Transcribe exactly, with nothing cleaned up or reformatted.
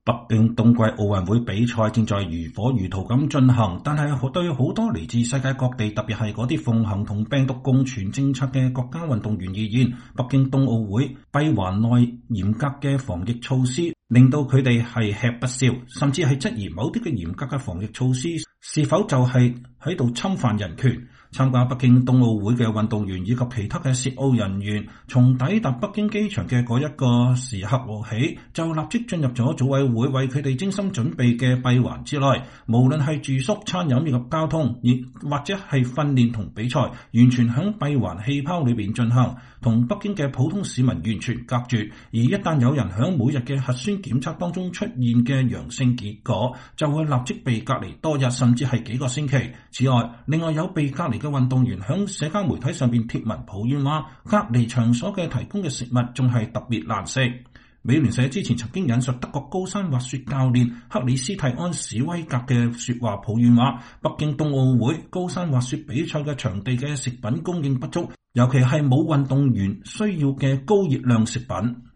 北京冬季奧運會比賽正在如火如荼咁進行，但係對好多嚟自世界各地，特別係嗰啲奉行同病毒共存政策嘅國家運動員而言，北京冬奧會閉環內嚴格嘅防疫措施，令到佢哋係吃不消，甚至係質疑某啲嘅嚴格嘅防疫措施是否就係喺度侵犯人權。參加北京冬奧會嘅運動員以及其他嘅涉奧人員，從抵達北京機場嘅嗰一個時刻起，就立即進入咗組委會為佢哋精心準備嘅閉環之內。無論係住宿、餐飲以及交通，亦或者係訓練同比賽，完全響閉環氣泡裏邊進行，同北京嘅普通市民完全隔絕。而一旦有人響每日嘅核酸檢測當中出現嘅陽性結果，就會立即被隔離多日，甚至係幾個星期。此外，另外有被隔離嘅運動員響社交媒體上邊貼文抱怨話，隔離場所嘅提供嘅食物仲係特別難食。美聯社之前曾經引述德國高山滑雪教練克里斯蒂安史威格嘅說話，抱怨話北京冬奧會高山滑雪比賽嘅場地嘅食品供應不足，尤其係冇運動員需要嘅高熱量食品。